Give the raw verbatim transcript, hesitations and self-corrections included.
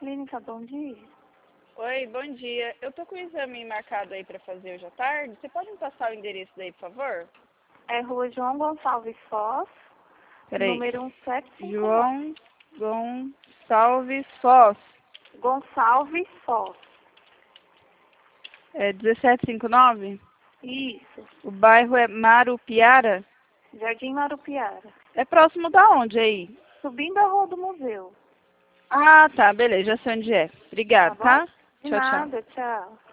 Clínica, bom dia. Oi, bom dia. Eu tô com o exame marcado aí pra fazer hoje à tarde. Você pode me passar o endereço daí, por favor? É Rua João Gonçalves Foz, Peraí. número um sete cinco nove. João Gonçalves Foz. Gonçalves Foz. É dezessete cinquenta e nove? Isso. O bairro é Marupiara? Jardim Marupiara. É próximo da onde aí? Subindo a rua do museu. Ah, tá, beleza, já sei onde é. Tá Obrigada, bom? tá? De Tchau, tchau. nada, tchau.